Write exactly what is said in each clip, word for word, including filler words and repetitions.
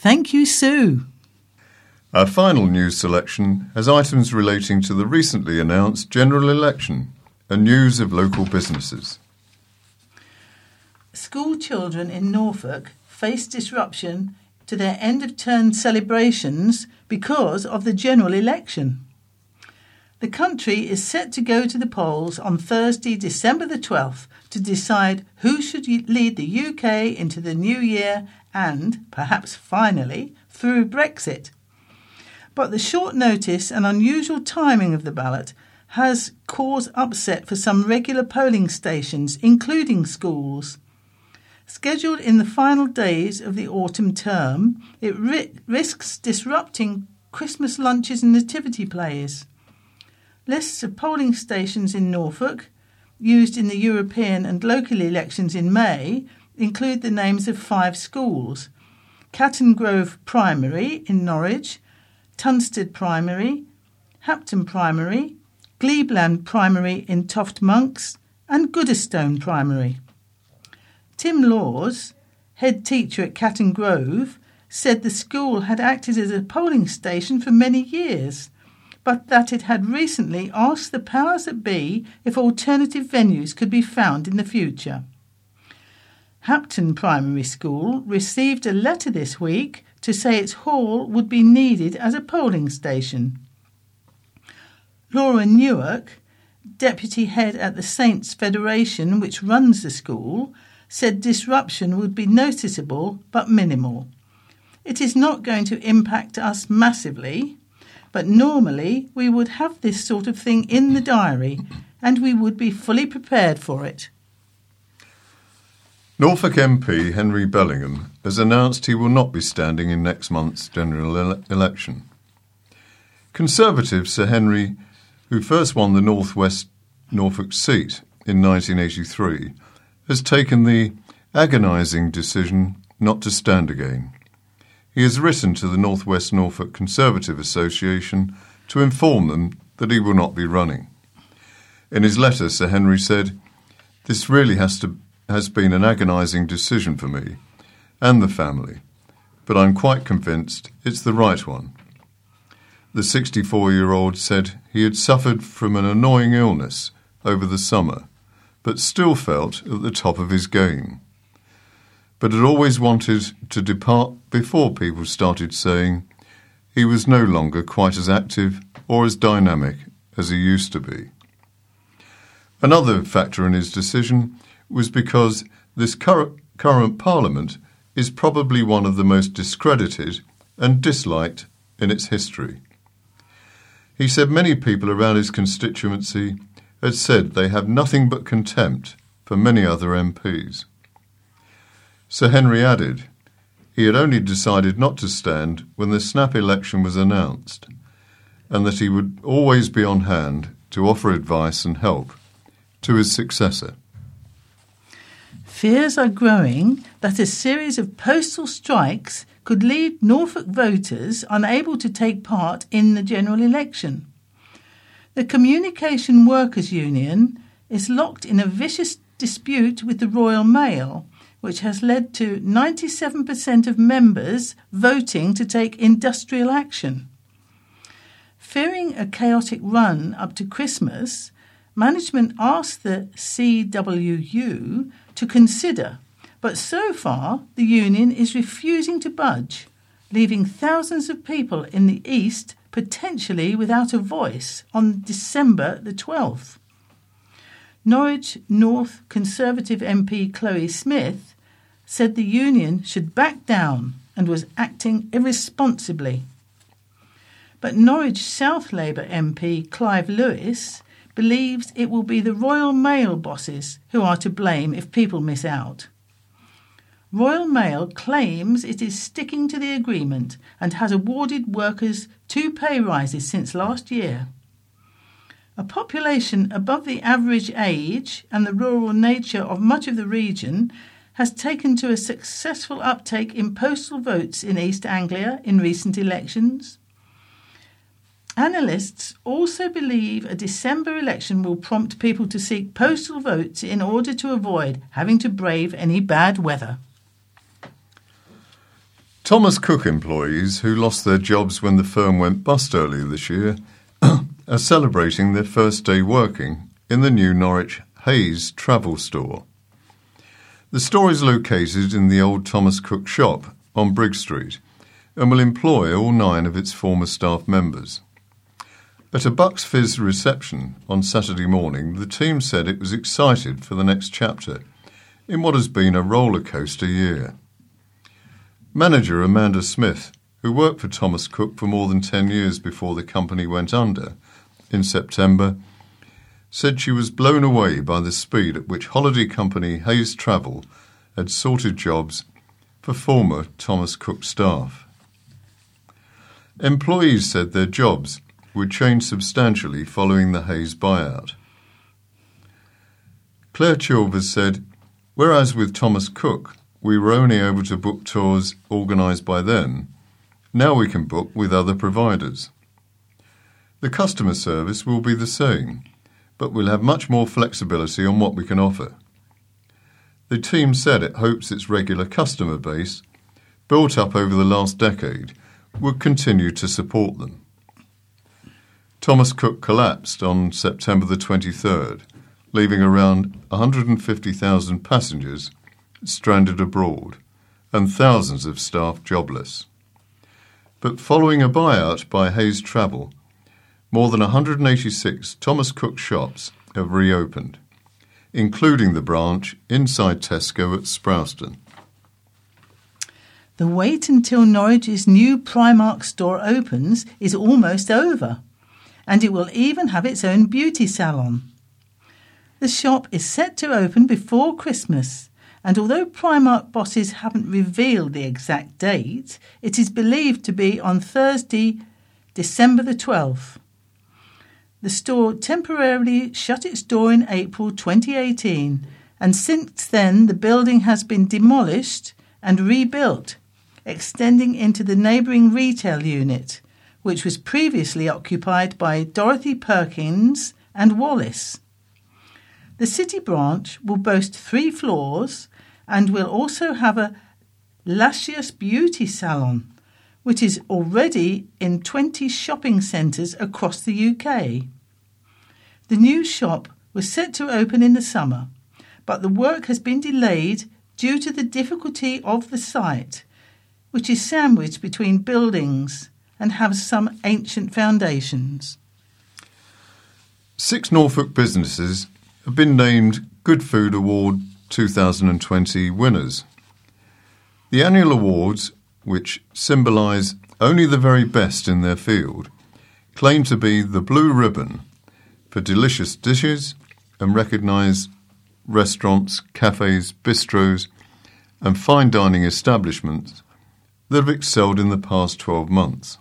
Thank you, Sue. Our final news selection has items relating to the recently announced general election and news of local businesses. School children in Norfolk face disruption to their end-of-term celebrations because of the general election. The country is set to go to the polls on Thursday, December the twelfth, to decide who should lead the U K into the new year and, perhaps finally, through Brexit. But the short notice and unusual timing of the ballot has caused upset for some regular polling stations, including schools. Scheduled in the final days of the autumn term, it ri- risks disrupting Christmas lunches and nativity plays. Lists of polling stations in Norfolk, used in the European and local elections in May, include the names of five schools: Catton Grove Primary in Norwich, Tunstead Primary, Hapton Primary, Gleebland Primary in Toft Monks, and Goodestone Primary. Tim Laws, head teacher at Catton Grove, said the school had acted as a polling station for many years, but that it had recently asked the powers that be if alternative venues could be found in the future. Hapton Primary School received a letter this week to say its hall would be needed as a polling station. Laura Newark, deputy head at the Saints Federation, which runs the school, said disruption would be noticeable but minimal. It is not going to impact us massively, but normally we would have this sort of thing in the diary and we would be fully prepared for it. Norfolk M P Henry Bellingham has announced he will not be standing in next month's general ele- election. Conservative Sir Henry, who first won the North West Norfolk seat in nineteen eighty-three, has taken the agonising decision not to stand again. He has written to the North West Norfolk Conservative Association to inform them that he will not be running. In his letter, Sir Henry said, "This really has to has been an agonising decision for me and the family, but I'm quite convinced it's the right one." The sixty-four-year-old said he had suffered from an annoying illness over the summer, but still felt at the top of his game, but had always wanted to depart before people started saying he was no longer quite as active or as dynamic as he used to be. Another factor in his decision was because this cur- current Parliament is probably one of the most discredited and disliked in its history. He said many people around his constituency had said they have nothing but contempt for many other M Ps. Sir Henry added he had only decided not to stand when the snap election was announced, and that he would always be on hand to offer advice and help to his successor. Fears are growing that a series of postal strikes could leave Norfolk voters unable to take part in the general election. The Communication Workers Union is locked in a vicious dispute with the Royal Mail, which has led to ninety-seven percent of members voting to take industrial action. Fearing a chaotic run up to Christmas, management asked the C W U to consider, but so far the union is refusing to budge, leaving thousands of people in the East potentially without a voice on December the twelfth. Norwich North Conservative M P Chloe Smith said the union should back down and was acting irresponsibly. But Norwich South Labour M P Clive Lewis believes it will be the Royal Mail bosses who are to blame if people miss out. Royal Mail claims it is sticking to the agreement and has awarded workers two pay rises since last year. A population above the average age and the rural nature of much of the region has taken to a successful uptake in postal votes in East Anglia in recent elections. Analysts also believe a December election will prompt people to seek postal votes in order to avoid having to brave any bad weather. Thomas Cook employees who lost their jobs when the firm went bust earlier this year are celebrating their first day working in the new Norwich Hayes travel store. The store is located in the old Thomas Cook shop on Brigg Street and will employ all nine of its former staff members. At a Bucks Fizz reception on Saturday morning, the team said it was excited for the next chapter in what has been a roller coaster year. Manager Amanda Smith, who worked for Thomas Cook for more than ten years before the company went under in September, said she was blown away by the speed at which holiday company Hayes Travel had sorted jobs for former Thomas Cook staff. Employees said their jobs would change substantially following the Hayes buyout. Claire Chilvers said, "Whereas with Thomas Cook, we were only able to book tours organised by them, now we can book with other providers. The customer service will be the same, but we'll have much more flexibility on what we can offer." The team said it hopes its regular customer base, built up over the last decade, would continue to support them. Thomas Cook collapsed on September the twenty-third, leaving around one hundred fifty thousand passengers stranded abroad and thousands of staff jobless. But following a buyout by Hayes Travel, more than one hundred eighty-six Thomas Cook shops have reopened, including the branch inside Tesco at Sprowston. The wait until Norwich's new Primark store opens is almost over, and it will even have its own beauty salon. The shop is set to open before Christmas, and although Primark bosses haven't revealed the exact date, it is believed to be on Thursday, December the twelfth. The store temporarily shut its door in April twenty eighteen, and since then the building has been demolished and rebuilt, extending into the neighbouring retail unit, which was previously occupied by Dorothy Perkins and Wallace. The city branch will boast three floors and will also have a Lascious beauty salon, which is already in twenty shopping centres across the U K. The new shop was set to open in the summer, but the work has been delayed due to the difficulty of the site, which is sandwiched between buildings and has some ancient foundations. Six Norfolk businesses have been named Good Food Award two thousand twenty winners. The annual awards, which symbolise only the very best in their field, claim to be the blue ribbon for delicious dishes and recognise restaurants, cafes, bistros and fine dining establishments that have excelled in the past twelve months.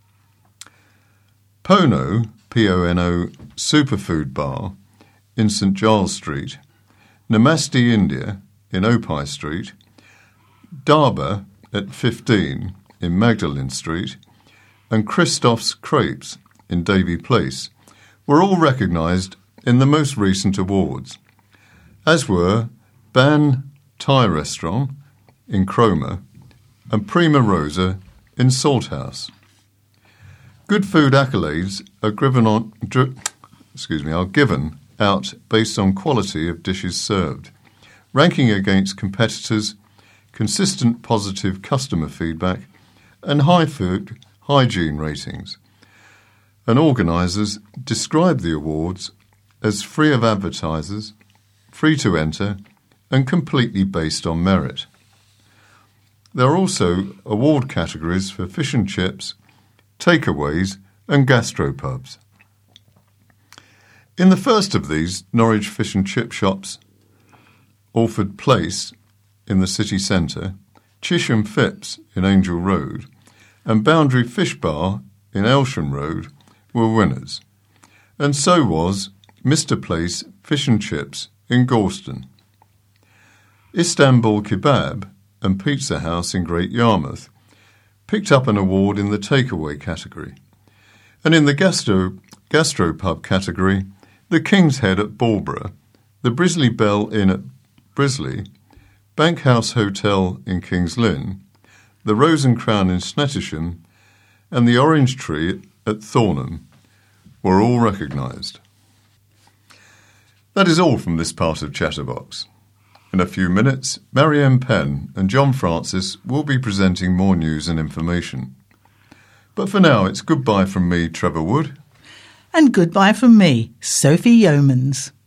Pono, P O N O, Superfood Bar in St Giles Street, Namaste India in Opie Street, Darba at fifteen in Magdalen Street, and Christoph's Crepes in Davy Place were all recognised in the most recent awards, as were Ban Thai Restaurant in Cromer and Prima Rosa in Salthouse. Good food accolades are given on, dri- excuse me, are given out based on quality of dishes served, ranking against competitors, consistent positive customer feedback, and high food hygiene ratings. And organisers describe the awards as free of advertisers, free to enter, and completely based on merit. There are also award categories for fish and chips, takeaways, and gastropubs. In the first of these, Norwich Fish and Chip Shops, Orford Place in the city centre, Chisham Phipps in Angel Road, and Boundary Fish Bar in Aylsham Road were winners, and so was Mister Place Fish and Chips in Gorston. Istanbul Kebab and Pizza House in Great Yarmouth picked up an award in the takeaway category, and in the gastro gastropub category, the King's Head at Balborough, the Brisley Bell Inn at Brisley, Bank House Hotel in King's Lynn, the Rose and Crown in Snettisham and the Orange Tree at Thornham were all recognised. That is all from this part of Chatterbox. In a few minutes, Marianne Penn and John Francis will be presenting more news and information. But for now, it's goodbye from me, Trevor Wood. And goodbye from me, Sophie Yeomans.